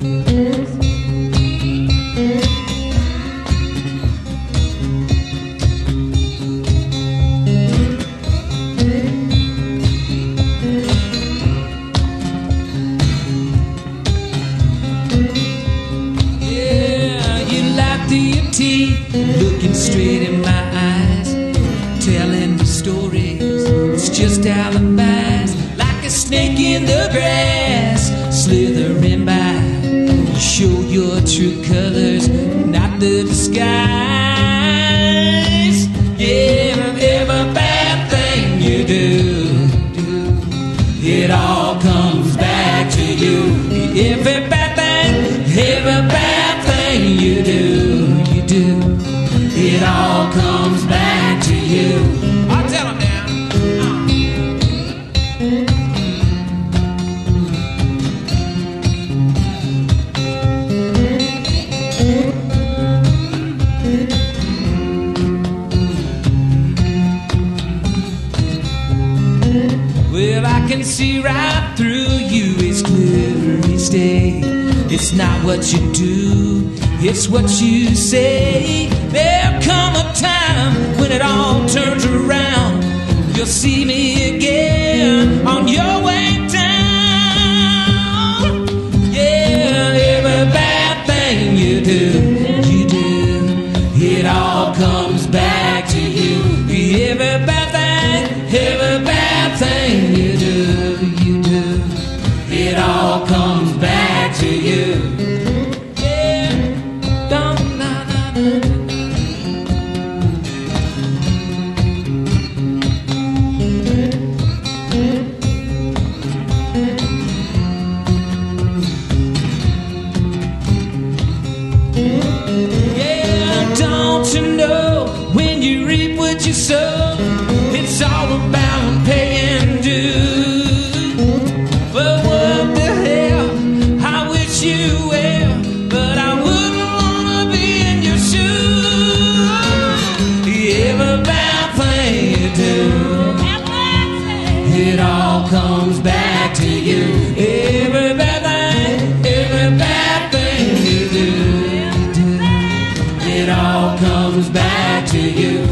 Looking straight in my eyes, telling me stories, it's just alibis. Like a snake in the grass, slithering by. You show your true colors, not the disguise. Yeah, every bad thing you do, it all comes back to you. Every bad thing you do, it all comes back to you. I'll tell them now. Well, I can see right through you, it's clear each day. It's not what you do, it's what you say. There'll come a time when it all turns around. You'll see me again on your way down. Yeah, every bad thing you do, it all comes back to you. Every bad thing you do, it all comes back to you. So it's all about paying dues. But what the hell, I wish you well, but I wouldn't wanna be in your shoes. Every bad thing you do, it all comes back to you. Every bad thing you do, it all comes back to you.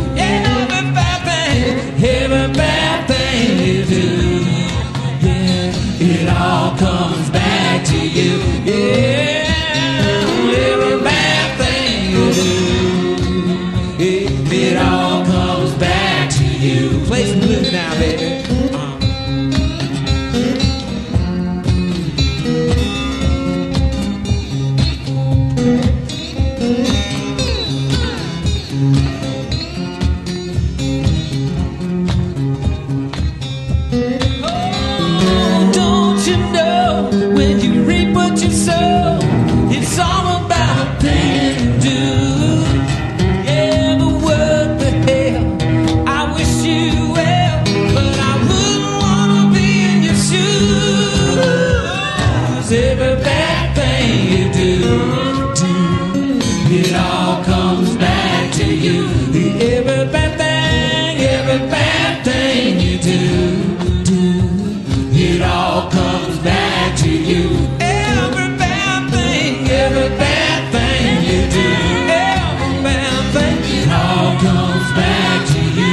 Every bad thing you do, yeah, it all comes back to you. Yeah, every bad thing you do, it all comes back to you. Play some blues now, baby. Every bad thing you do, it all comes back to you. Every bad thing you do, it all comes back to you. Every bad thing you do, every bad thing, it all comes back to you.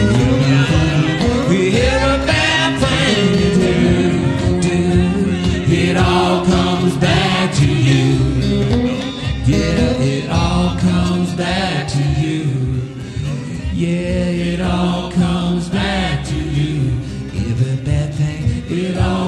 Every bad thing you do, it all comes back to you. Yeah, it all comes back to you. Yeah, it all comes back to you. Every bad thing, it all